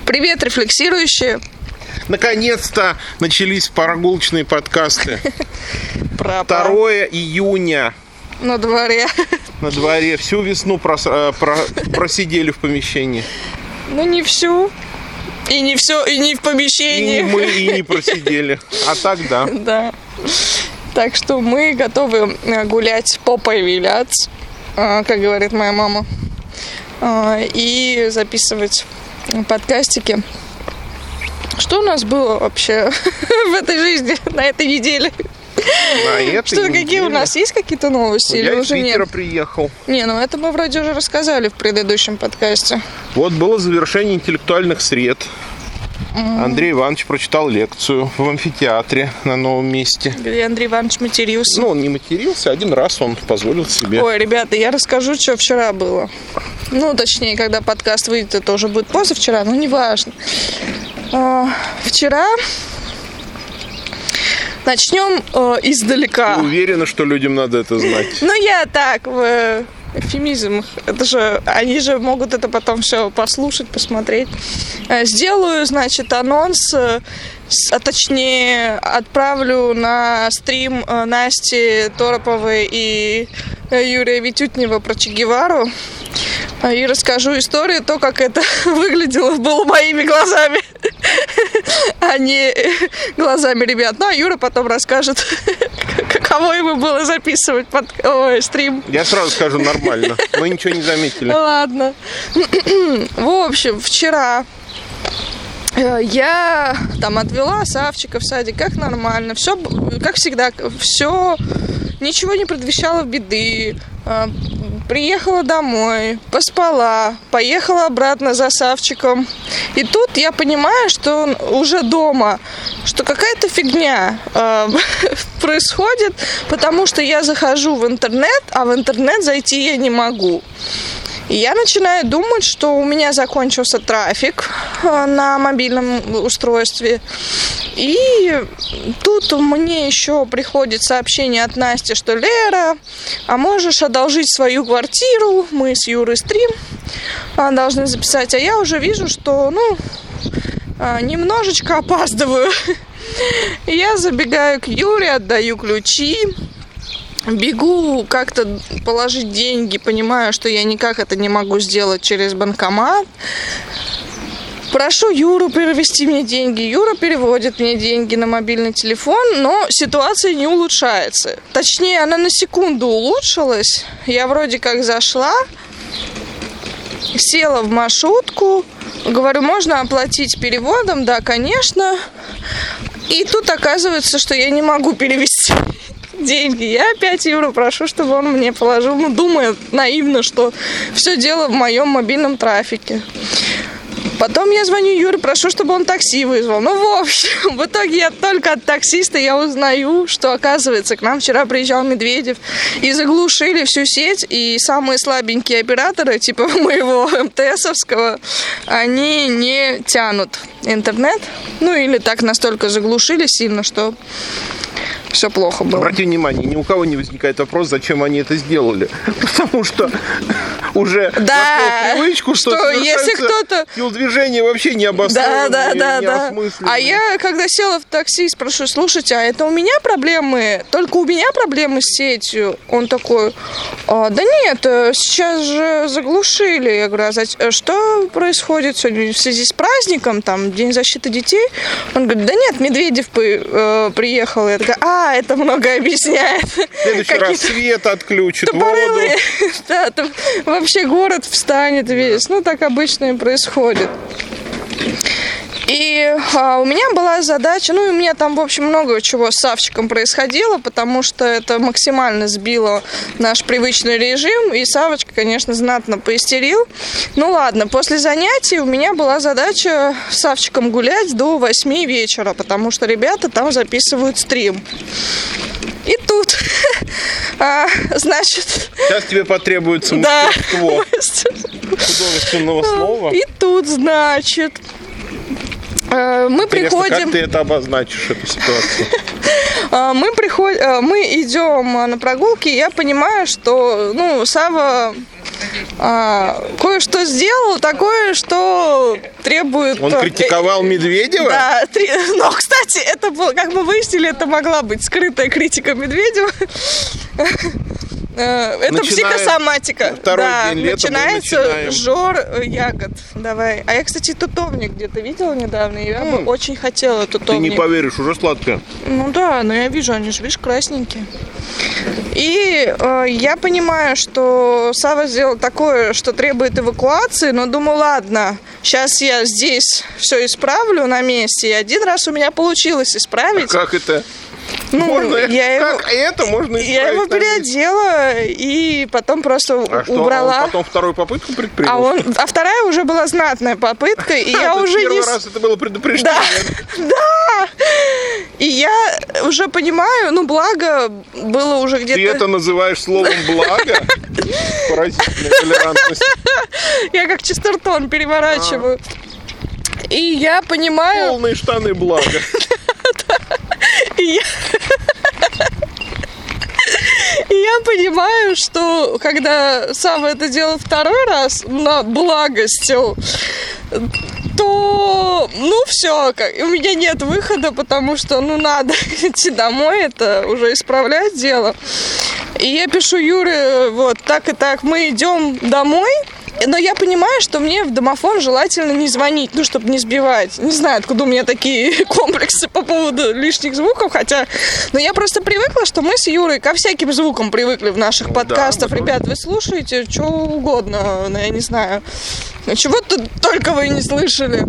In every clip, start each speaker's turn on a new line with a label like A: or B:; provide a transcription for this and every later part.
A: Привет, рефлексирующие.
B: Наконец-то начались прогулочные подкасты. 2 июня.
A: На дворе.
B: На дворе. Всю весну просидели в помещении.
A: Ну, не всю. И не все, и не в помещении.
B: И не мы, и не просидели. А так да.
A: Да. Так что мы готовы гулять, попой виляться, как говорит моя мама, и записывать подкастики. Что у нас было вообще в этой жизни, на этой неделе? Какие у нас есть какие-то новости?
B: Я
A: или
B: из
A: уже
B: Питера
A: нет?
B: приехал.
A: Не, ну это мы вроде уже рассказали в предыдущем подкасте.
B: Вот было завершение интеллектуальных сред. Андрей Иванович прочитал лекцию в амфитеатре на новом месте.
A: Где Андрей Иванович матерился.
B: Ну, он не матерился, один раз он позволил себе.
A: Ой, ребята, я расскажу, что вчера было. Ну, точнее, когда подкаст выйдет, это уже будет позавчера, но неважно. Вчера... Начнем издалека.
B: Ты уверена, что людям надо это знать?
A: Ну, я так, в эвфемизмах. Это же, они же могут это потом все послушать, посмотреть. Сделаю, значит, анонс, а точнее, отправлю на стрим Насти Тороповой и Юрия Витютнева про Че Гевару. И расскажу историю, то, как это выглядело, было моими глазами, а не глазами ребят. Ну, а Юра потом расскажет, каково ему было записывать стрим.
B: Я сразу скажу нормально, мы ничего не заметили.
A: Ладно. В общем, вчера я там отвела Савчика в садик, как нормально, все, как всегда, все, ничего не предвещало беды. Приехала домой, поспала, поехала обратно за Савчиком. И тут я понимаю, что он уже дома, что какая-то фигня происходит, потому что я захожу в интернет, а в интернет зайти я не могу. И я начинаю думать, что у меня закончился трафик на мобильном устройстве. И тут мне еще приходит сообщение от Насти, что Лера, а можешь одолжить свою квартиру? Мы с Юрой стрим должны записать. А я уже вижу, что, немножечко опаздываю. Я забегаю к Юре, отдаю ключи. Бегу как-то положить деньги, понимаю, что я никак это не могу сделать через банкомат. Прошу Юру перевести мне деньги. Юра переводит мне деньги на мобильный телефон, но ситуация не улучшается. Точнее, она на секунду улучшилась. Я вроде как зашла, села в маршрутку, говорю, можно оплатить переводом? Да, конечно. И тут оказывается, что я не могу перевести деньги. Я опять Юру прошу, чтобы он мне положил. Думаю наивно, что все дело в моем мобильном трафике. Потом я звоню Юре, прошу, чтобы он такси вызвал. В общем, в итоге я только от таксиста я узнаю, что, оказывается, к нам вчера приезжал Медведев и заглушили всю сеть, и самые слабенькие операторы, типа моего МТСовского, они не тянут интернет. Или так настолько заглушили сильно, что все плохо было.
B: Обрати внимание, ни у кого не возникает вопрос, зачем они это сделали. Потому что уже вошло в привычку, что
A: если кто-то...
B: телодвижение вообще не обоснованное, не осмысленное.
A: А я, когда села в такси, спрашиваю, слушайте, а это у меня проблемы? Только у меня проблемы с сетью? Он такой, да нет, сейчас же заглушили. Я говорю, а что происходит сегодня в связи с праздником, там, День защиты детей? Он говорит, да нет, Медведев приехал. Я такая, это многое объясняет.
B: В следующий раз свет отключит, воду.
A: Да, там вообще город встанет весь. Так обычно и происходит. И у меня была задача, и у меня там, в общем, много чего с Савчиком происходило, потому что это максимально сбило наш привычный режим, и Савочка, конечно, знатно поистерил. Ладно, после занятий у меня была задача с Савчиком гулять до 8 вечера, потому что ребята там записывают стрим. И тут, значит...
B: Сейчас тебе потребуется мастерство художественного слова.
A: И тут, значит... Мы приходим...
B: Как ты это обозначишь, эту ситуацию?
A: Мы идем на прогулки, и я понимаю, что, Сава кое-что сделал такое, что требует...
B: Он критиковал Медведева?
A: Да, но, кстати, это было, как мы выяснили, это могла быть скрытая критика Медведева. Это психосоматика.
B: Второй день лета
A: начинается жор ягод. Давай. А я, кстати, тутовник где-то видела недавно, и я бы очень хотела тутовник.
B: Ты не поверишь, уже сладкое.
A: Ну да, но я вижу, они же, видишь, красненькие. И я понимаю, что Сава сделал такое, что требует эвакуации, но думаю, ладно, сейчас я здесь все исправлю на месте. И один раз у меня получилось исправить.
B: А как это?
A: Ну,
B: можно
A: можно
B: исправить?
A: Я его переодела и потом просто убрала.
B: Он потом вторую попытку предпринял?
A: А вторая уже была знатная попытка, и я уже
B: первый раз это было предупреждение.
A: Да. И я уже понимаю, ну, благо было уже где-то...
B: Ты это называешь словом «благо»? Поразительная толерантность.
A: Я как Честертон переворачиваю. И я понимаю...
B: Полные штаны «благо».
A: И я понимаю, что когда Сава это делал второй раз на благостью, то, ну, все, у меня нет выхода, потому что, ну, надо идти домой, это уже исправлять дело. И я пишу Юре, вот, так и так, мы идем домой. Но я понимаю, что мне в домофон желательно не звонить, ну, чтобы не сбивать. Не знаю, откуда у меня такие комплексы по поводу лишних звуков, хотя... Но я просто привыкла, что мы с Юрой ко всяким звукам привыкли в наших подкастах. Да, ребят, вы слушаете что угодно, я не знаю. Чего тут только вы не слышали.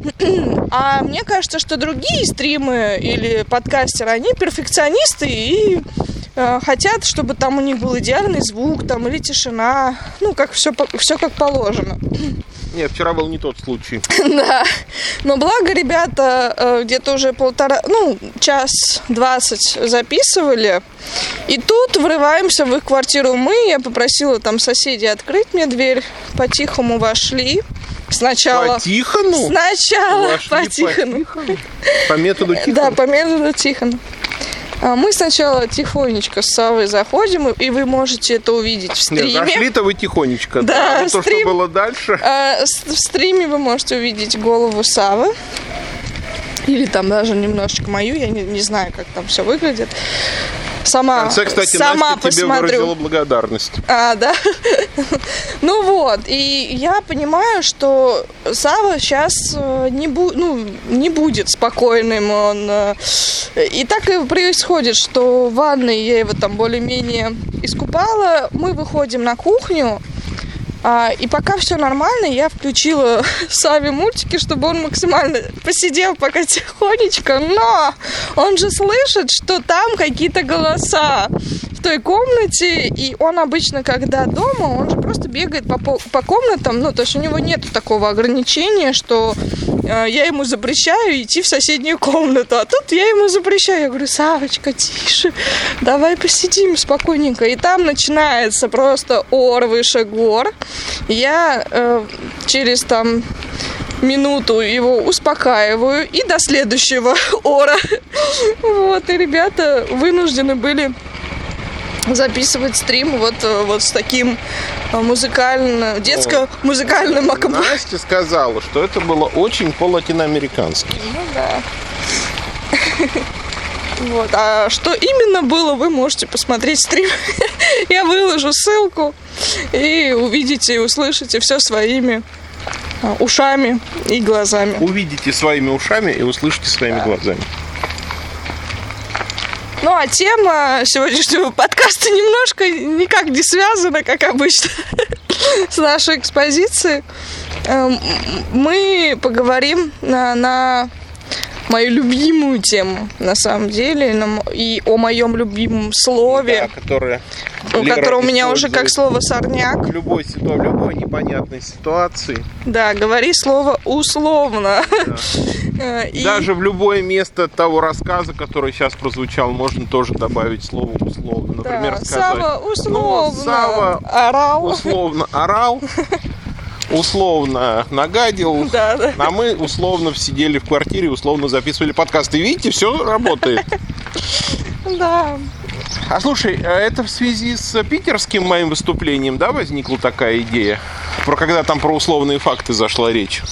A: А мне кажется, что другие стримы или подкастеры, они перфекционисты и... хотят, чтобы там у них был идеальный звук, там, или тишина, ну, как все как положено.
B: Нет, вчера был не тот случай.
A: Да, но благо ребята где-то уже час 20 записывали, и тут врываемся в их квартиру мы, я попросила там соседей открыть мне дверь, по-тихому вошли. Сначала
B: по-тихону?
A: Сначала по-тихону.
B: По методу Тихона?
A: Да, по методу Тихона. Мы сначала тихонечко с Савой заходим, и вы можете это увидеть в стриме.
B: Нет, зашли-то вы тихонечко,
A: да.
B: То, что было дальше.
A: В стриме вы можете увидеть голову Савы. Или там даже немножечко мою, я не знаю, как там все выглядит. В конце, кстати,
B: сама Настя тебе выразила благодарность.
A: Да? Ну вот, и я понимаю, что Сава сейчас не будет спокойным. И так и происходит, что в ванной я его там более-менее искупала. Мы выходим на кухню. И пока все нормально, я включила Саве мультики, чтобы он максимально посидел пока тихонечко, но он же слышит, что там какие-то голоса в той комнате, и он обычно, когда дома, он же просто бегает по комнатам, ну, то есть у него нет такого ограничения, что я ему запрещаю идти в соседнюю комнату, а тут я ему запрещаю, я говорю, Савочка, тише, давай посидим спокойненько, и там начинается просто ор выше гор. Я через там минуту его успокаиваю и до следующего ора. Вот, и ребята вынуждены были записывать стрим вот с таким детско-музыкальным аккомпанементом.
B: Настя сказала, что это было очень по-латиноамерикански.
A: Ну да. Вот. А что именно было, вы можете посмотреть стрим. Я выложу ссылку и увидите и услышите все своими ушами и глазами.
B: Увидите своими ушами и услышите своими глазами.
A: Ну, а тема сегодняшнего подкаста немножко никак не связана, как обычно, с нашей экспозицией. Мы поговорим на мою любимую тему, на самом деле, и о моем любимом слове,
B: которое
A: у меня уже как слово сорняк.
B: В любой непонятной ситуации.
A: Да, говори слово условно.
B: Да. Даже в любое место того рассказа, который сейчас прозвучал, можно тоже добавить слово условно. Например, сказать:
A: Сава условно
B: орал. Условно орал. Условно нагадил,
A: да.
B: А мы условно сидели в квартире, условно записывали подкасты. Видите, все работает.
A: Да.
B: А слушай, это в связи с питерским моим выступлением, да, возникла такая идея? Когда там про условные факты зашла речь?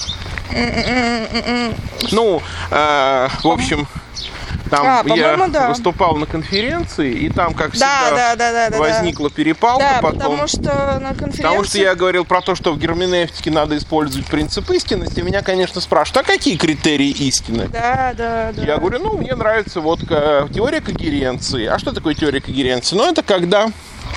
B: Ну, в общем, там я выступал на конференции, и там, как всегда, возникла перепалка.
A: Да,
B: потом,
A: потому что на конференции...
B: Потому что я говорил про то, что в герменевтике надо использовать принцип истинности. Меня, конечно, спрашивают, а какие критерии истины?
A: Да.
B: Я говорю, мне нравится вот теория когеренции. А что такое теория когеренции? Это когда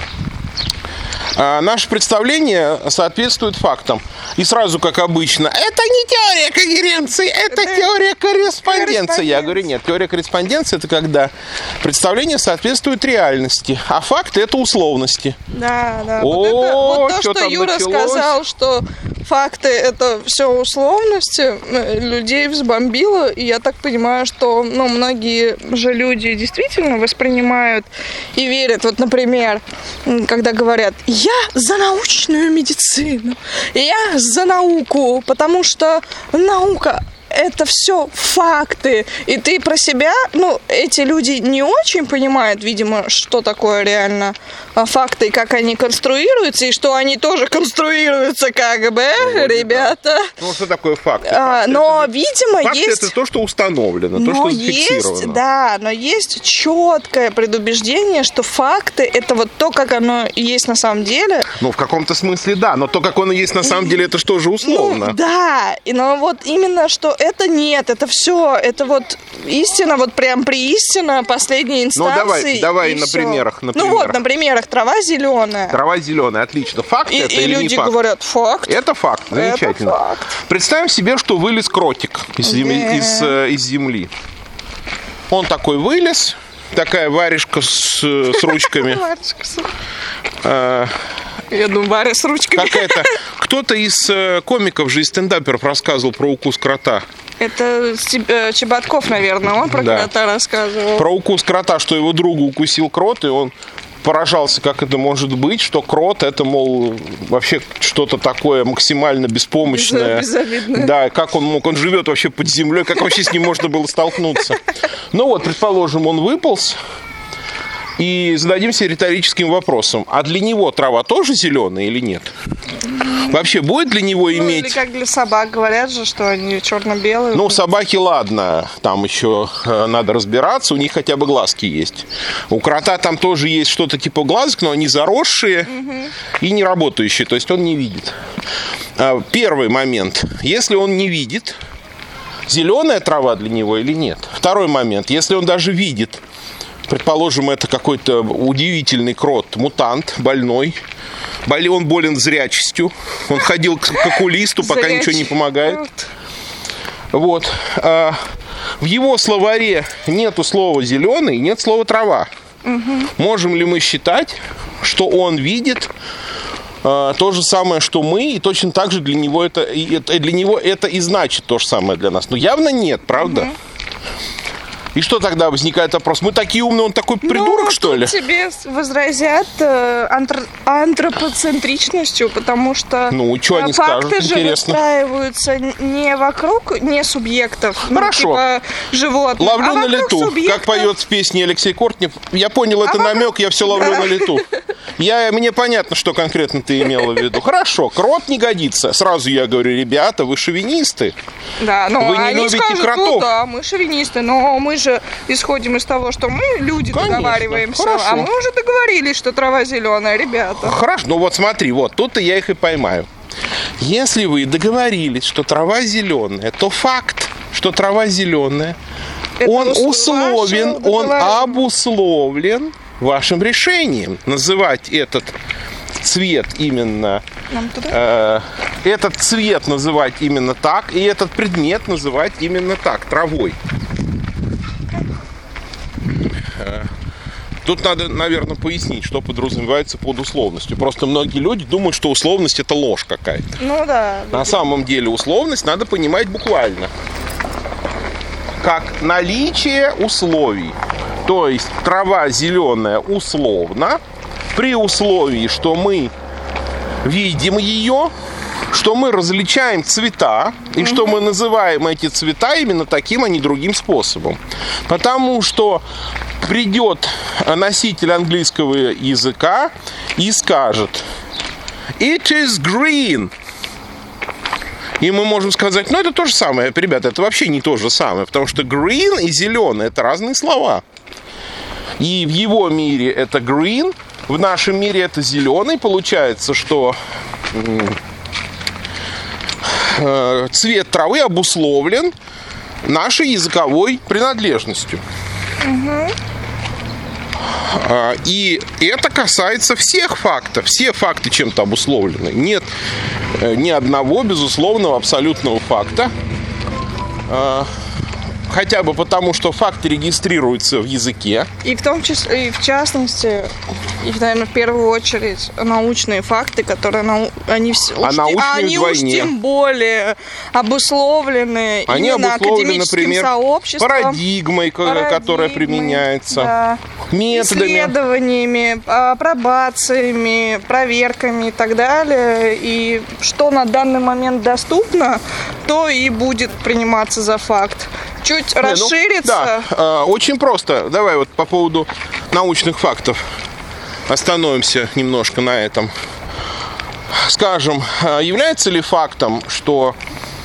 B: наше представление соответствует фактам. И сразу, как обычно, это не теория когеренции, это теория корреспонденции. Я говорю, нет, теория корреспонденции – это когда представление соответствует реальности, а факты – это условности.
A: Да. Вот то, что Юра сказал, что факты – это все условности, людей взбомбило. И я так понимаю, что многие же люди действительно воспринимают и верят. Вот, например, когда говорят, я за научную медицину, я за науку, потому что наука – это все факты. И ты про себя, эти люди не очень понимают, видимо, что такое реально факты, и как они конструируются, и что они тоже конструируются как бы, ребята.
B: Что такое факт?
A: Но, видимо,
B: факты
A: есть...
B: это то, что установлено, то, что зафиксировано.
A: Да, но есть четкое предубеждение, что факты – это вот то, как оно есть на самом деле.
B: В каком-то смысле, да, но то, как оно есть на самом деле, это что же условно?
A: Да, но вот именно, что это нет, это все, это вот истина, вот прям преистина последней инстанции.
B: Давай на примерах.
A: На примерах трава зеленая.
B: Трава зеленая, отлично. Факт это или не факт?
A: И люди говорят, факт.
B: Это факт, замечательно.
A: Это факт.
B: Представим себе, что вылез кротик из земли. Он такой вылез, такая варежка с ручками.
A: Я думаю, Варя с ручками.
B: Какая-то. Кто-то из комиков же, из стендаперов рассказывал про укус крота.
A: Это Чеботков, наверное, он про крота рассказывал.
B: Про укус крота, что его другу укусил крот, и он поражался, как это может быть, что крот это, мол, вообще что-то такое максимально беспомощное.
A: Безобидное.
B: Да, как он мог, он живет вообще под землей, как вообще с ним можно было столкнуться. Предположим, он выполз, и зададимся риторическим вопросом, а для него трава тоже зеленая или нет? Вообще будет для него иметь...
A: Или как для собак, говорят же, что они черно-белые.
B: Собаки, ладно, там еще надо разбираться, у них хотя бы глазки есть. У крота там тоже есть что-то типа глазок, но они заросшие и не работающие, то есть он не видит. Первый момент, если он не видит, зеленая трава для него или нет? Второй момент, если он даже видит, предположим, это какой-то удивительный крот, мутант, больной. Он болен зрячестью. Он ходил к окулисту, пока ничего не помогает. В его словаре нету слова «зеленый», нет слова «трава». Можем ли мы считать, что он видит то же самое, что мы, и точно так же для него это и значит то же самое для нас? Явно нет, правда? И что тогда возникает вопрос? Мы такие умные, он такой придурок, что ли?
A: Тебе возразят антропоцентричностью, потому что факты же выстраиваются не вокруг не субъектов,
B: хорошо.
A: Животных,
B: ловлю на лету, субъектов. Как поет в песне Алексей Кортнев. Я понял, это намек, я все ловлю на лету. Мне понятно, что конкретно ты имела в виду. Хорошо, крот не годится. Сразу я говорю, ребята, вы шовинисты.
A: Да,
B: вы не
A: они
B: любите
A: скажут,
B: кротов.
A: Да, мы шовинисты, но мы же исходим из того, что мы, люди, договариваемся.
B: Хорошо.
A: А мы уже договорились, что трава зеленая, ребята.
B: Хорошо, смотри, тут-то я их и поймаю. Если вы договорились, что трава зеленая, то факт, что трава зеленая, он условен, он обусловлен вашим решением называть этот цвет именно этот цвет называть именно так, и этот предмет называть именно так, травой. Тут надо, наверное, пояснить, что подразумевается под условностью. Просто многие люди думают, что условность – это ложь какая-то.
A: Да.
B: На самом деле условность надо понимать буквально. Как наличие условий. То есть трава зеленая условно, при условии, что мы видим ее, что мы различаем цвета, и что мы называем эти цвета именно таким, а не другим способом. Потому что придет носитель английского языка и скажет «It is green». И мы можем сказать, ну, это то же самое. Ребята, это вообще не то же самое, потому что green и зеленый – это разные слова. И в его мире это green, в нашем мире это зеленый. Получается, что цвет травы обусловлен нашей языковой принадлежностью. И это касается всех фактов. Все факты чем-то обусловлены. Нет ни одного безусловного абсолютного факта. Хотя бы потому, что факты регистрируются в языке.
A: И в том числе, и в частности, и, наверное, в первую очередь, научные факты, которые они уж тем более обусловлены
B: они
A: именно
B: обусловлены,
A: академическим
B: например,
A: сообществом,
B: парадигмой, которая применяется,
A: да,
B: методами,
A: исследованиями, апробациями, проверками и так далее. И что на данный момент доступно, то и будет приниматься за факт. Чуть расширится.
B: Да, очень просто. Давай вот по поводу научных фактов остановимся немножко на этом. Скажем, является ли фактом, что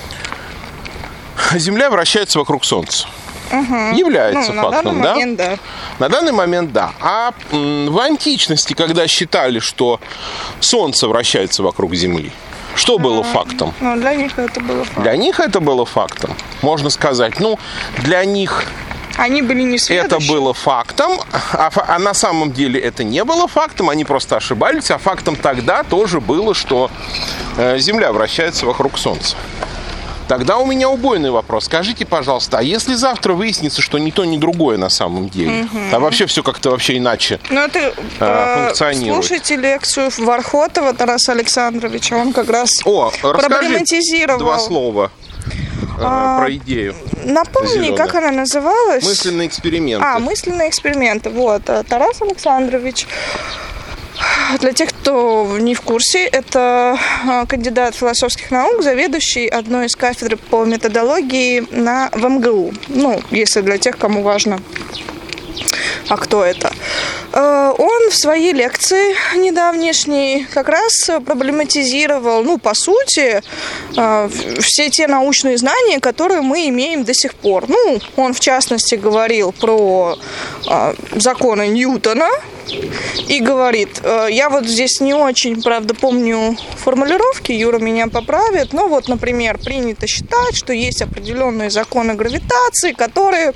B: Земля вращается вокруг Солнца? Является фактом, да? На данный момент, да. А в античности, когда считали, что Солнце вращается вокруг Земли, что было фактом?
A: Ну, для них это было фактом.
B: Для них это было фактом. Можно сказать, ну, для них
A: они были несведущи.
B: Это было фактом, а на самом деле это не было фактом, они просто ошибались, а фактом тогда тоже было, что Земля вращается вокруг Солнца. Тогда у меня убойный вопрос. Скажите, пожалуйста, а если завтра выяснится, что ни то, ни другое на самом деле, а вообще все как-то вообще иначе функционирует?
A: Слушайте лекцию Вархотова Тараса Александровича, он как раз проблематизировал.
B: Два слова про идею.
A: Напомни, как она называлась?
B: Мысленные эксперименты.
A: Мысленные эксперименты. Вот, Тарас Александрович. Для тех, кто не в курсе, это кандидат философских наук, заведующий одной из кафедр по методологии в МГУ. Ну, если для тех, кому важно, а кто это. Он в своей лекции недавнешней как раз проблематизировал, по сути, все те научные знания, которые мы имеем до сих пор. Он, в частности, говорил про законы Ньютона и говорит, я вот здесь не очень, правда, помню формулировки, Юра меня поправит, но вот, например, принято считать, что есть определенные законы гравитации, которые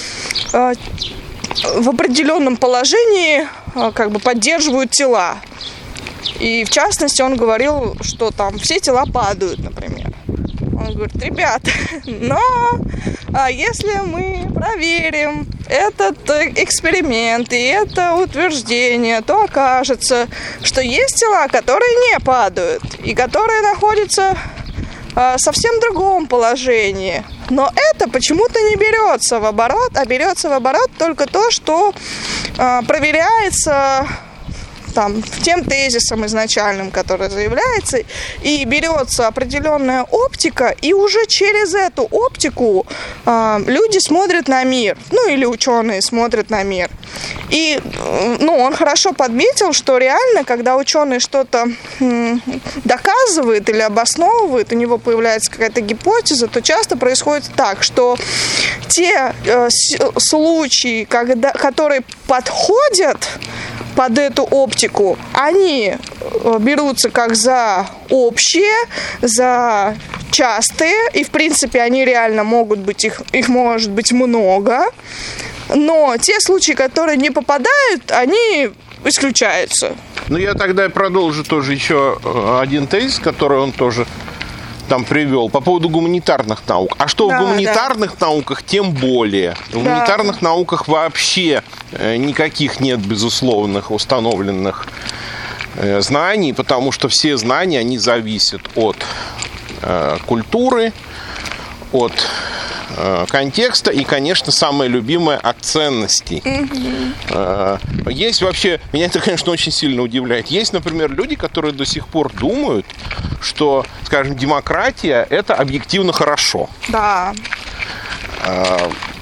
A: в определенном положении поддерживают тела. И в частности он говорил, что там все тела падают, например. Он говорит, ребят, но если мы проверим этот эксперимент и это утверждение, то окажется, что есть тела, которые не падают и которые находятся в совсем другом положении. Но это почему-то не берется в оборот, а берется в оборот только то, что проверяется тем тезисом изначальным, который заявляется, и берется определенная оптика, и уже через эту оптику люди смотрят на мир, или ученые смотрят на мир. И он хорошо подметил, что реально, когда ученый что-то доказывает или обосновывает, у него появляется какая-то гипотеза, то часто происходит так, что те случаи, которые подходят под эту оптику, они берутся как за общие, за частые, и в принципе они реально могут быть, их может быть много, но те случаи, которые не попадают, они исключаются.
B: Я тогда продолжу тоже еще один тезис, который он тоже там привел по поводу гуманитарных наук. А что в гуманитарных науках тем более. В гуманитарных науках вообще никаких нет безусловных установленных знаний, потому что все знания, они зависят от культуры, от контекста и, конечно, самое любимое от ценностей. Есть вообще, меня это, конечно, очень сильно удивляет. Есть, например, люди, которые до сих пор думают, что, скажем, демократия – это объективно хорошо.
A: Да.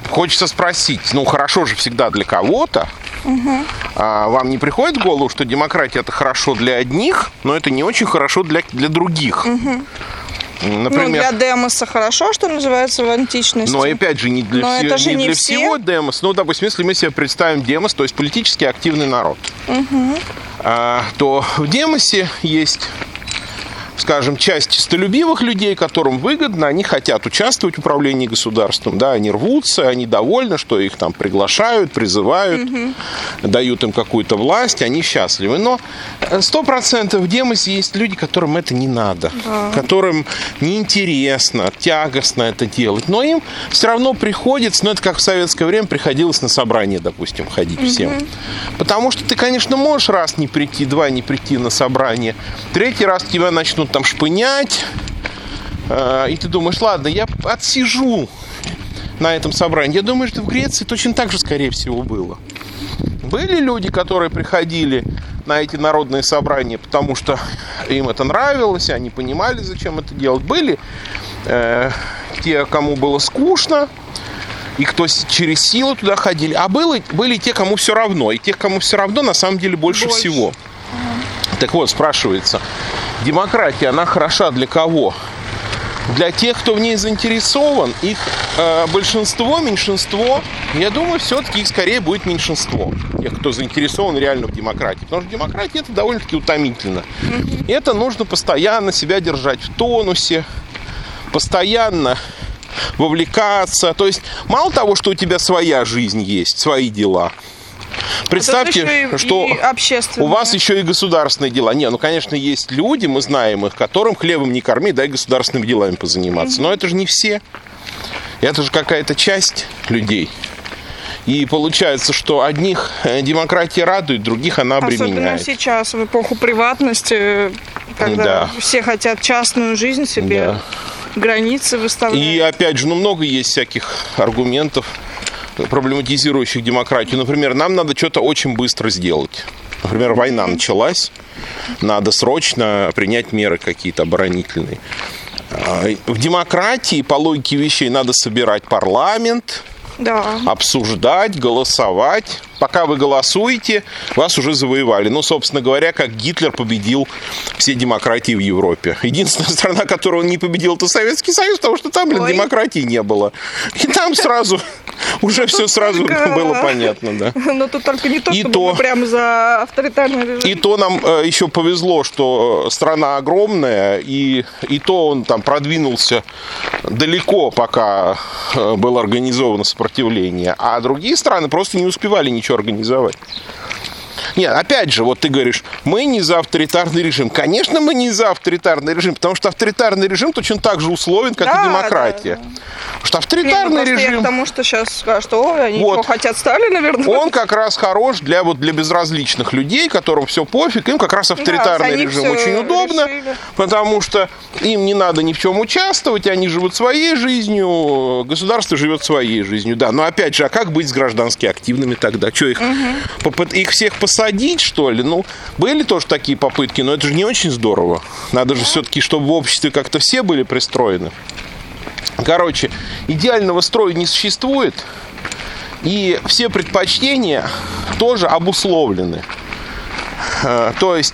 B: хочется спросить, ну, хорошо же всегда для кого-то. А вам не приходит в голову, что демократия – это хорошо для одних, но это не очень хорошо для других? Например,
A: ну, для демоса хорошо, что называется, в античности.
B: Но опять же, не для, всего демос. Ну, допустим, если мы себе представим демос, то есть политически активный народ, то в демосе есть, скажем, часть честолюбивых людей, которым выгодно, они хотят участвовать в управлении государством, да, они рвутся, они довольны, что их там приглашают, призывают, дают им какую-то власть, они счастливы. Но 100% в демосе есть люди, которым это не надо, которым неинтересно, тягостно это делать, но им все равно приходится, ну, это как в советское время приходилось на собрание, допустим, ходить всем. Потому что ты, конечно, можешь раз не прийти, два не прийти на собрание, третий раз тебя начнут там шпынять, и ты думаешь, ладно, я отсижу на этом собрании. Я думаю, что в Греции точно так же, скорее всего, было. Были люди, которые приходили на эти народные собрания, потому что им это нравилось, они понимали, зачем это делать. Были те, кому было скучно, и кто через силу туда ходили. А были те, кому все равно. И тех, кому все равно, на самом деле больше всего. Так вот, спрашивается, демократия, она хороша для кого? Для тех, кто в ней заинтересован, их большинство, меньшинство, я думаю, все-таки их скорее будет меньшинство. Тех, кто заинтересован реально в демократии. Потому что демократия это довольно-таки утомительно. Это нужно постоянно себя держать в тонусе, постоянно вовлекаться. То есть мало того, что у тебя своя жизнь есть, свои дела. Представьте, что у вас еще и государственные дела. Не, ну, конечно, есть люди, мы знаем их, которым хлебом не корми, дай государственными делами позаниматься. Но это же не все. Это же какая-то часть людей. И получается, что одних демократия радует, других она обременяет.
A: Особенно сейчас, в эпоху приватности, когда все хотят частную жизнь себе, границы выставлять. И
B: опять же, много есть всяких аргументов, проблематизирующих демократию. Например, нам надо что-то очень быстро сделать. Например, война началась, надо срочно принять меры какие-то оборонительные. В демократии, по логике вещей, надо собирать парламент, обсуждать, голосовать. Пока вы голосуете, вас уже завоевали. Ну, собственно говоря, как Гитлер победил все демократии в Европе. Единственная страна, которую он не победил, это Советский Союз, потому что там, демократии не было. И там сразу уже все сразу было понятно, да.
A: Но тут только не то, чтобы прямо за авторитарный режим.
B: И то нам еще повезло, что страна огромная, и то он там продвинулся далеко, пока было организовано сопротивление. А другие страны просто не успевали ничего организовать. Нет, опять же, вот ты говоришь, мы не за авторитарный режим. Конечно, мы не за авторитарный режим, потому что авторитарный режим точно так же условен, как и демократия. Потому что авторитарный режим...
A: Потому что сейчас скажут, они хотят Сталина вернуть.
B: Он как раз хорош для безразличных людей, которым все пофиг, им как раз авторитарный режим очень удобно, потому что им не надо ни в чем участвовать, они живут своей жизнью, государство живет своей жизнью. Да, но опять же, а как быть с граждански активными тогда? Что, их всех посадить, что ли? Ну, были тоже такие попытки, но это же не очень здорово. Надо же все-таки, чтобы в обществе как-то все были пристроены. Короче, идеального строя не существует, и все предпочтения тоже обусловлены. То есть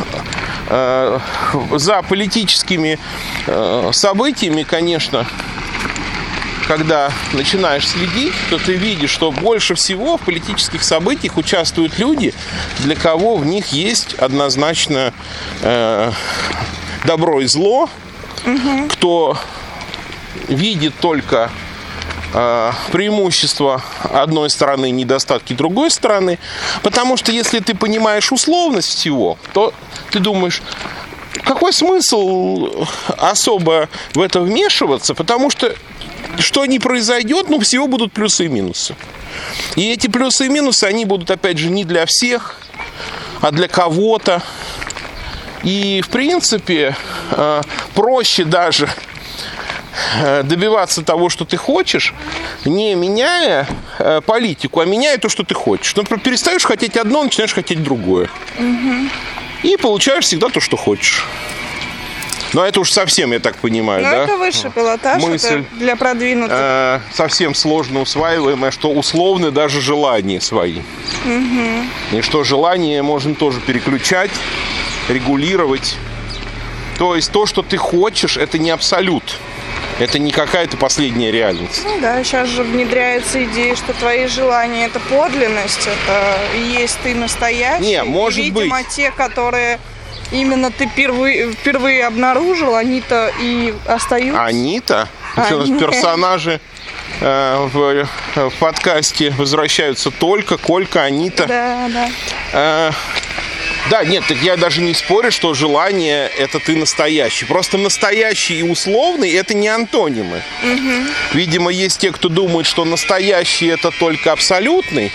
B: за политическими событиями, конечно, когда начинаешь следить, то ты видишь, что больше всего в политических событиях участвуют люди, для кого в них есть однозначно добро и зло, кто видит только преимущества одной стороны, недостатки другой стороны. Потому что если ты понимаешь условность всего, то ты думаешь, какой смысл особо в это вмешиваться, потому что что ни произойдет, всего будут плюсы и минусы. И эти плюсы и минусы, они будут, опять же, не для всех, а для кого-то. И, в принципе, проще даже добиваться того, что ты хочешь, не меняя политику, а меняя то, что ты хочешь. Например, перестаешь хотеть одно, начинаешь хотеть другое. И получаешь всегда то, что хочешь. Но это уж совсем, я так понимаю,
A: Но
B: да?
A: это высший пилотаж,
B: Мысль,
A: это для продвинутых.
B: совсем сложно усваиваемое, что условны даже желания свои. И что желания можно тоже переключать, регулировать. То есть то, что ты хочешь, это не абсолют. Это не какая-то последняя реальность.
A: Ну да, сейчас же внедряется идея, что твои желания – это подлинность, это и есть ты настоящий.
B: Не, может
A: и, видимо,
B: быть.
A: те, которые именно ты впервые обнаружил, они-то и остаются.
B: Они-то? Персонажи в подкасте возвращаются только, Колька, Анита.
A: Да, да.
B: Да, нет, так я даже не спорю, что желание – это ты настоящий. Просто настоящий и условный – это не антонимы. Видимо, есть те, кто думает, что настоящий – это только абсолютный.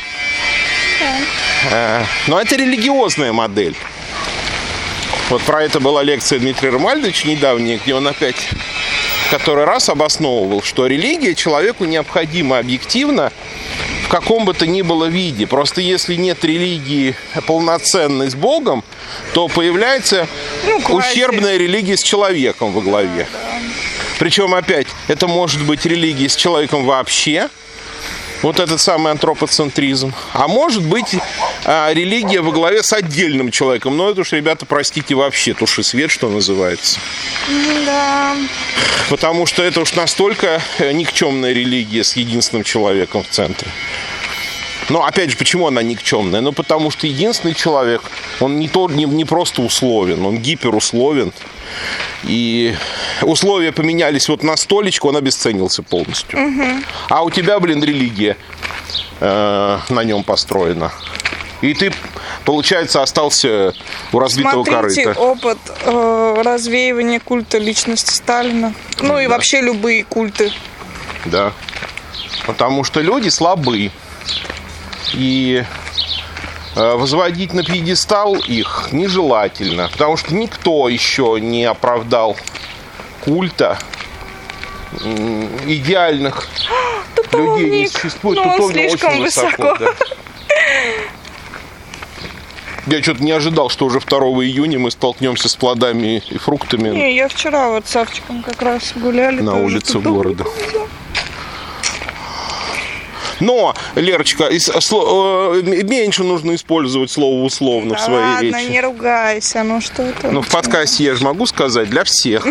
B: Но это религиозная модель. Вот про это была лекция Дмитрия Ромальдовича недавняя, где он опять который раз обосновывал, что религия человеку необходима объективно в каком бы то ни было виде. Просто если нет религии полноценной с Богом, то появляется ущербная религия с человеком во главе. Причем, опять, это может быть религия с человеком вообще, вот этот самый антропоцентризм. А может быть религия во главе с отдельным человеком. Но это уж, ребята, простите, вообще туши свет, что называется.
A: Да.
B: Потому что это уж настолько никчемная религия с единственным человеком в центре. Но, опять же, почему она никчемная? Ну, потому что единственный человек, он не просто условен, он гиперусловен. И условия поменялись вот на столечко, он обесценился полностью. А у тебя, религия на нем построена. И ты, получается, остался у разбитого корыта.
A: Смотрите опыт развеивания культа личности Сталина. Ну и вообще любые культы.
B: Да. Потому что люди слабы. И возводить на пьедестал их нежелательно. Потому что никто еще не оправдал культа идеальных людей не существует.
A: Но он слишком высоко.
B: Да. Я что-то не ожидал, что уже 2 июня мы столкнемся с плодами и фруктами.
A: Не, я вчера вот с Авчиком как раз гуляли.
B: На улице города. Но, Лерочка, меньше нужно использовать слово условно в своей речи.
A: Ладно, не ругайся, ну что это?
B: Ну, в подкасте я же могу сказать для всех,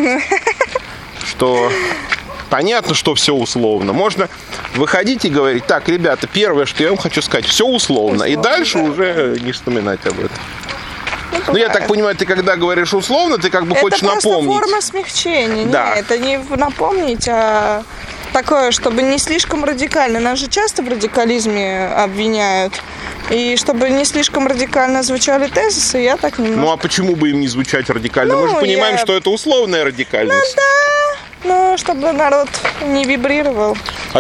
B: что понятно, что все условно. Можно выходить и говорить: так, ребята, первое, что я вам хочу сказать, все условно. И дальше уже не вспоминать об этом. Ну, я так понимаю, ты когда говоришь условно, ты как бы хочешь напомнить.
A: Это просто форма смягчения.
B: Да.
A: Нет, это не напомнить, а такое, чтобы не слишком радикально. Нас же часто в радикализме обвиняют. И чтобы не слишком радикально звучали тезисы, я так немножко...
B: Ну, а почему бы им не звучать радикально? Мы же понимаем, что это условная радикальность.
A: Ну, да. Ну, чтобы народ не вибрировал. То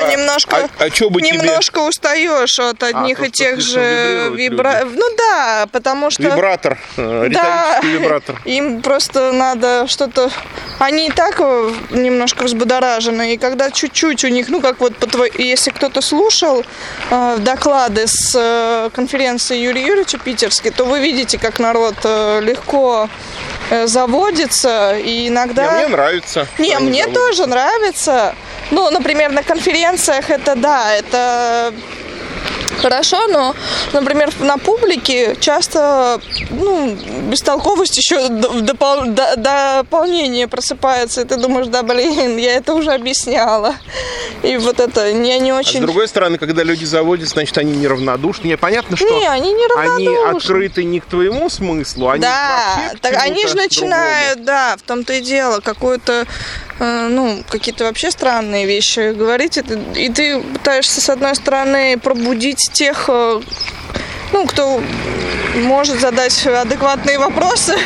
A: немножко устаешь от одних и тех же вибраций. Ну да, потому что...
B: Вибратор, риторический вибратор.
A: Им просто надо что-то... Они и так немножко взбудоражены. И когда чуть-чуть у них, ну как вот, если кто-то слушал доклады с конференции Юрия Юрьевича питерской, то вы видите, как народ легко заводится. И иногда...
B: Мне нравится.
A: Не, мне тоже нравится. Ну, например, на конференциях это хорошо, но, например, на публике часто бестолковость еще дополнение просыпается, и ты думаешь: да, я это уже объясняла. И вот это я не очень...
B: А с другой стороны, когда люди заводят, значит, они неравнодушны. Мне понятно, что
A: они неравнодушны.
B: Они открыты не к твоему смыслу, они вообще
A: так они же начинают,
B: другому.
A: В том-то и дело, какую-то какие-то вообще странные вещи говорить, и ты пытаешься, с одной стороны, пробудить тех, кто может задать адекватные вопросы,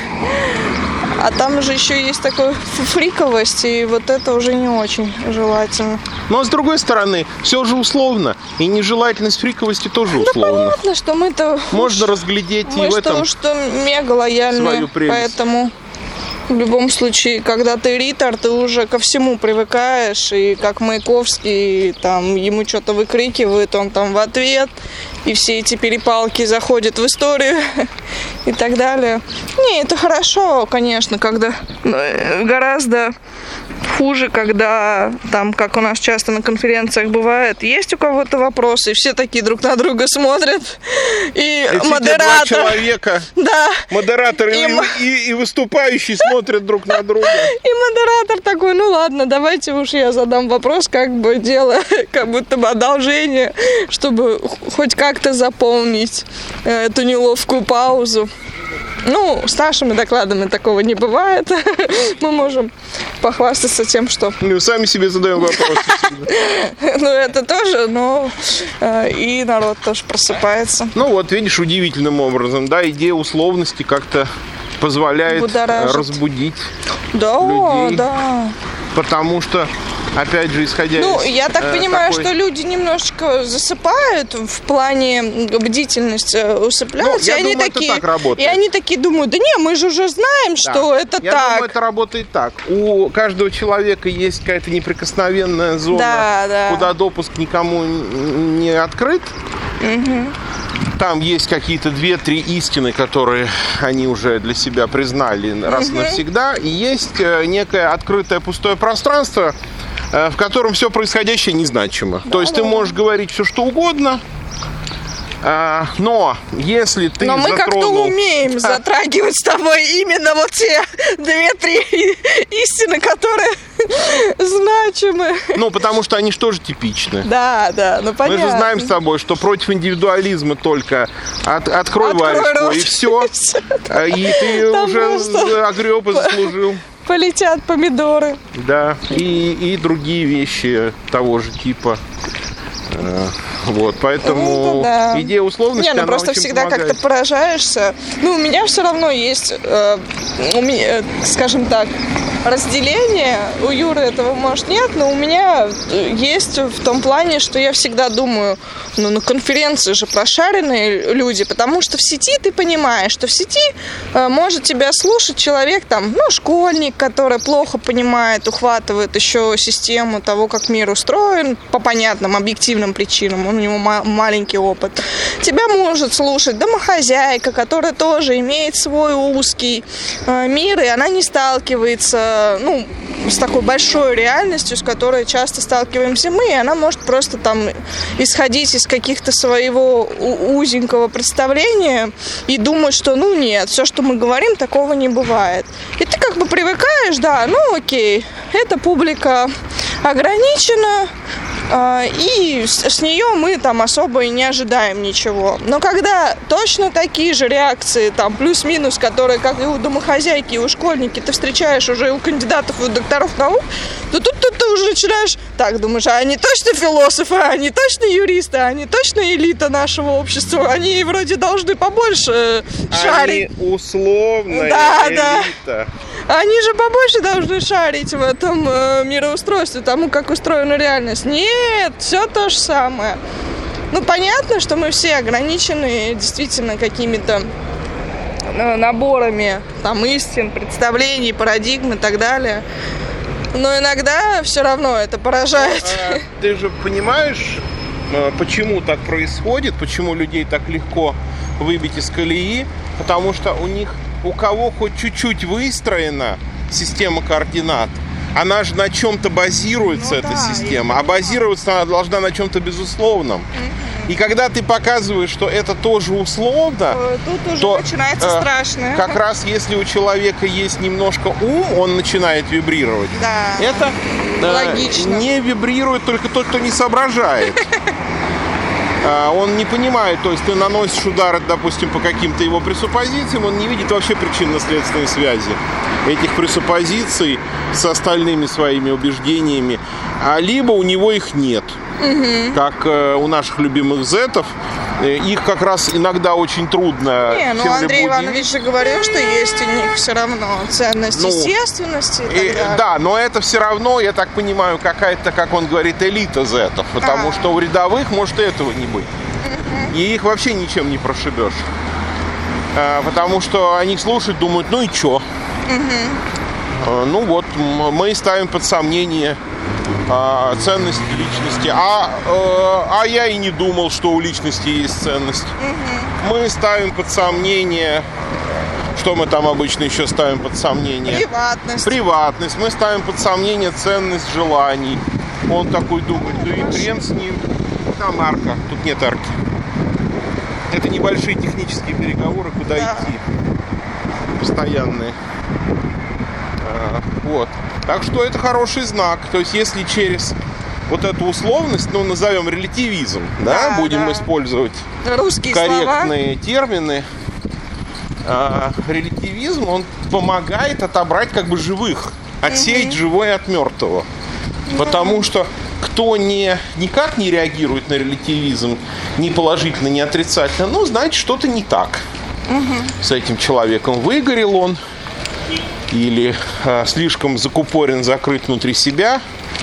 A: а там же еще есть такая фриковость, и вот это уже не очень желательно.
B: Но, с другой стороны, все же условно, и нежелательность фриковости тоже условно.
A: Да понятно, что мы-то...
B: Можно разглядеть и в этом
A: что мега лояльны,
B: свою прелесть.
A: поэтому... В любом случае, когда ты ритор, ты уже ко всему привыкаешь, и как Маяковский, там, ему что-то выкрикивает, он там в ответ, и все эти перепалки заходят в историю и так далее. Не, это хорошо, конечно, когда гораздо хуже, когда там, как у нас часто на конференциях бывает, есть у кого-то вопросы, и все такие друг на друга смотрят, и модератор...
B: Два человека,
A: да,
B: модератор и выступающий смотрят друг на друга.
A: И модератор такой, ну ладно, давайте уж я задам вопрос, как бы делая как будто бы одолжение, чтобы хоть как-то заполнить эту неловкую паузу. Ну, с нашими докладами такого не бывает. Мы можем похвастаться тем, что...
B: Мы сами себе задаем вопросы.
A: Ну, это тоже, но и народ тоже просыпается.
B: Ну, вот видишь, удивительным образом, да, идея условности как-то позволяет разбудить людей. Да. Потому что, опять же, исходя из...
A: Ну, я так понимаю, что люди немножечко засыпают в плане бдительности, усыпляются.
B: Ну, я думаю, это так работает.
A: И они такие думают, да не, мы же уже знаем, что это
B: я
A: так.
B: Я думаю, это работает так. У каждого человека есть какая-то неприкосновенная зона, куда допуск никому не открыт.
A: Угу.
B: Там есть какие-то 2-3 истины, которые они уже для себя признали раз и навсегда. И есть некое открытое пустое пространство, в котором все происходящее незначимо. То есть ты можешь говорить все, что угодно, но если ты
A: Но мы как-то умеем затрагивать с тобой именно вот те 2-3 истины, которые значимы.
B: Ну, потому что они же тоже типичны.
A: Да, ну понятно.
B: Мы же знаем с тобой, что против индивидуализма только открой варежку, и все. И ты уже огреб и заслужил.
A: Полетят помидоры.
B: Да, и другие вещи того же типа. Вот, поэтому идея условности,
A: она просто
B: очень
A: всегда
B: помогает.
A: как-то поражаешься. Ну, у меня все равно есть, скажем так, разделение. У Юры этого, может, нет, но у меня есть в том плане, что я всегда думаю, ну, на конференции же прошаренные люди, потому что в сети ты понимаешь, что в сети может тебя слушать человек, там, ну, школьник, который плохо понимает, ухватывает еще систему того, как мир устроен, по понятным, объективным причинам, у него маленький опыт. Тебя может слушать домохозяйка, которая тоже имеет свой узкий мир, и она не сталкивается, ну, с такой большой реальностью, с которой часто сталкиваемся мы, и она может просто там исходить из каких-то своего узенького представления и думать, что, ну, нет, все, что мы говорим, такого не бывает. И ты как бы привыкаешь, да, ну, окей, эта публика ограничена, и с нее мы там особо и не ожидаем ничего. Но когда точно такие же реакции, там, плюс-минус, которые, как и у домохозяйки, и у школьники, ты встречаешь уже у кандидатов и у докторов наук, то тут ты уже начинаешь, так, думаешь, а они точно философы, а они точно юристы, а они точно элита нашего общества, они вроде должны побольше шарить.
B: Они условная элита.
A: Да. Они же побольше должны шарить в этом мироустройстве, тому, как устроена реальность. Нет, все то же самое. Ну, понятно, что мы все ограничены действительно какими-то наборами там истин, представлений, парадигм и так далее. Но иногда все равно это поражает.
B: Ты же понимаешь, почему так происходит, почему людей так легко выбить из колеи? Потому что у кого хоть чуть-чуть выстроена система координат, она же на чем-то базируется, эта система. А базироваться она должна на чем-то безусловном. И когда ты показываешь, что это тоже условно,
A: тут уже
B: то
A: начинается страшное.
B: Как раз если у человека есть немножко ум, он начинает вибрировать.
A: Да.
B: Это
A: логично.
B: Не вибрирует только тот, кто не соображает. Он не понимает, то есть ты наносишь удар, допустим, по каким-то его пресуппозициям, он не видит вообще причинно-следственной связи этих пресуппозиций с остальными своими убеждениями, либо у него их нет. Как у наших любимых зетов, их как раз иногда очень трудно.
A: Ну Андрей Иванович же говорил, что есть у них все равно ценность естественности и так далее.
B: Да, но это все равно, я так понимаю, какая-то, как он говорит, элита зетов, потому что у рядовых может этого не быть. И их вообще ничем не прошибешь. Потому что они слушают, думают, ну и чё? Ну вот, мы ставим под сомнение ценность личности. А я и не думал, что у личности есть ценность. Мы ставим под сомнение... Что мы там обычно еще ставим под сомнение? Приватность. Мы ставим под сомнение ценность желаний. Он такой думает, да и хрен с ним. Там арка. Тут нет арки. Это небольшие технические переговоры, куда идти. Постоянные. Вот. Так что это хороший знак. То есть если через вот эту условность, ну, назовем релятивизм, да, будем использовать
A: русские
B: корректные термины, релятивизм, он помогает отобрать как бы живых, отсеять живое от мертвого. Потому что кто никак не реагирует на релятивизм, ни положительно, ни отрицательно, ну, значит, что-то не так с этим человеком. Выгорел он или слишком закупорен, закрыт внутри себя.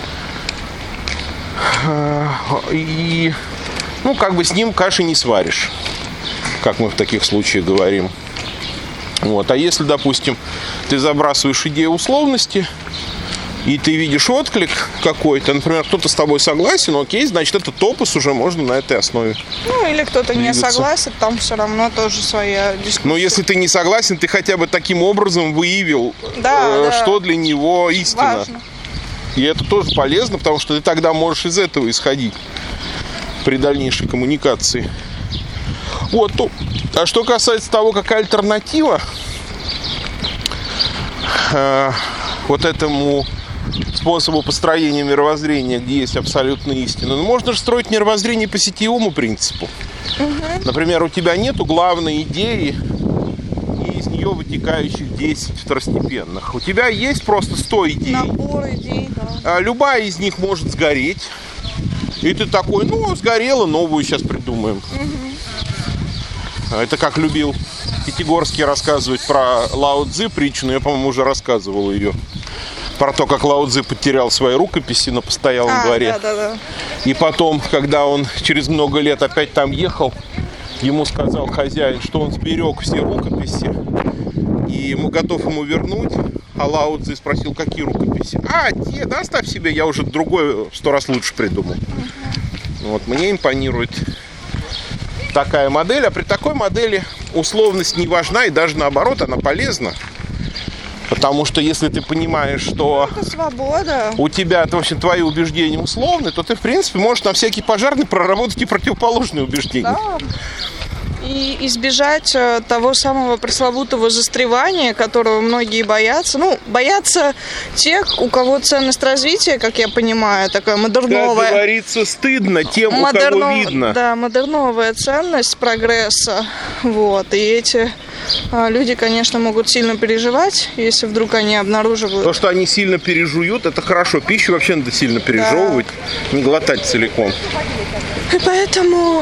B: И, ну, как бы с ним каши не сваришь, как мы в таких случаях говорим. Вот. А если, допустим, ты забрасываешь идею условности, и ты видишь отклик какой-то, например, кто-то с тобой согласен, окей, значит, этот топус уже можно на этой основе.
A: Ну, или кто-то не согласен, там все равно тоже своя дискуссия.
B: Но если ты не согласен, ты хотя бы таким образом выявил, что для него истина.
A: Важно.
B: И это тоже полезно, потому что ты тогда можешь из этого исходить при дальнейшей коммуникации. Вот. А что касается того, какая альтернатива вот этому способу построения мировоззрения, где есть абсолютная истина, ну, можно же строить мировоззрение по сетевому принципу. Например, у тебя нету главной идеи и из нее вытекающих 10 второстепенных. У тебя есть просто 100 идей.
A: Набор идей, да.
B: Любая из них может сгореть. И ты такой, ну, сгорела, новую сейчас придумаем. Это как любил Пятигорский рассказывать про Лао Цзы притчу, но я, по-моему, уже рассказывал ее. Про то, как Лао Цзы потерял свои рукописи на постоялом дворе.
A: Да.
B: И потом, когда он через много лет опять там ехал, ему сказал хозяин, что он сберег все рукописи и ему готов ему вернуть. А Лао Цзы спросил, какие рукописи? Те, да, оставь себе, я уже другой 100 раз лучше придумал. Вот, мне импонирует такая модель, а при такой модели условность не важна, и даже наоборот, она полезна. Потому что если ты понимаешь, что
A: это свобода.
B: У тебя, в общем, твои убеждения условны, то ты, в принципе, можешь на всякий пожарный проработать и противоположные убеждения.
A: Да. И избежать того самого пресловутого застревания, которого многие боятся. Ну, боятся тех, у кого ценность развития, как я понимаю, такая модерновая.
B: Как говорится, стыдно тем, у кого видно.
A: Да, модерновая ценность прогресса. Вот. И эти люди, конечно, могут сильно переживать, если вдруг они обнаруживают.
B: То, что они сильно пережуют, это хорошо. Пищу вообще надо сильно пережевывать, не глотать целиком.
A: И поэтому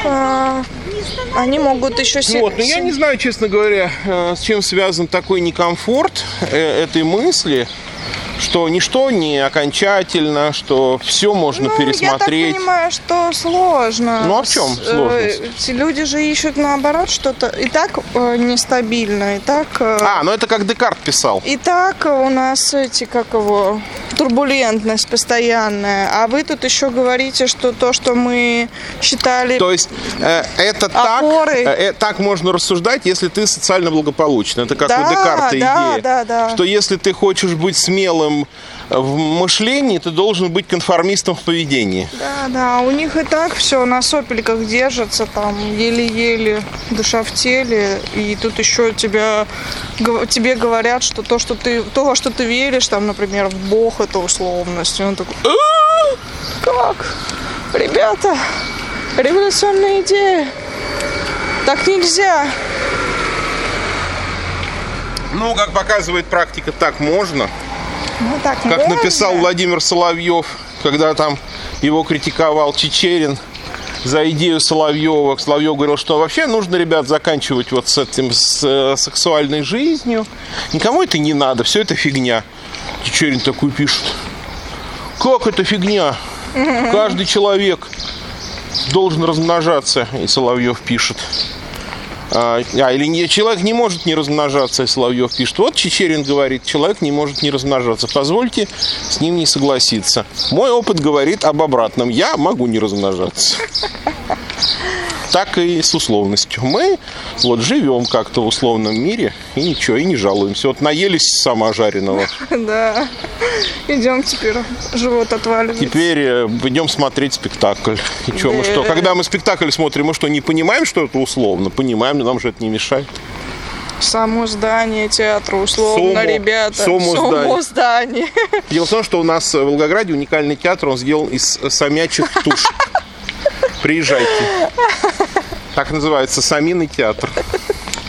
A: они могут еще сильно...
B: Вот, но я не знаю, честно говоря, с чем связан такой некомфорт этой мысли, что ничто не окончательно, что все можно пересмотреть.
A: Я так понимаю, что сложно.
B: Ну, а в чем сложность?
A: Люди же ищут, наоборот, что-то и так нестабильно, и так...
B: ну это как Декарт писал.
A: И так у нас турбулентность постоянная, а вы тут еще говорите, что то, что мы считали...
B: То есть это так можно рассуждать, если ты социально благополучный. Это как у Декарта идея.
A: Да.
B: Что если ты хочешь быть смелым в мышлении, ты должен быть конформистом в поведении.
A: Да, у них и так все на сопельках держится, там еле-еле душа в теле, и тут еще тебе говорят, что то, во что ты веришь, там, например, в Бог, это условность. И он такой, как? Ребята, революционная идея. Так нельзя.
B: Ну, как показывает практика, так можно.
A: Так
B: как
A: можно.
B: Написал Владимир Соловьев, когда там его критиковал Чичерин за идею Соловьева. Соловьев говорил, что вообще нужно, ребят, заканчивать вот с сексуальной жизнью. Никому это не надо, все это фигня. Чичерин такой пишет: как это фигня? Каждый человек должен размножаться. И Соловьев пишет: Человек не может не размножаться, и Соловьев пишет. Вот Чичерин говорит, человек не может не размножаться. Позвольте с ним не согласиться. Мой опыт говорит об обратном. Я могу не размножаться. Так и с условностью. Мы вот живем как-то в условном мире и ничего, и не жалуемся. Вот наелись саможаренного.
A: Да. Идем теперь, живот отваливается.
B: Теперь идем смотреть спектакль. И что, мы что? Когда мы спектакль смотрим, мы что, не понимаем, что это условно? Понимаем, но нам же это не мешает.
A: Само здание театра условно, ребята. Само здание.
B: Дело в том, что у нас в Волгограде уникальный театр, он сделан из самячих тушек. Приезжайте. Так называется, саминый театр.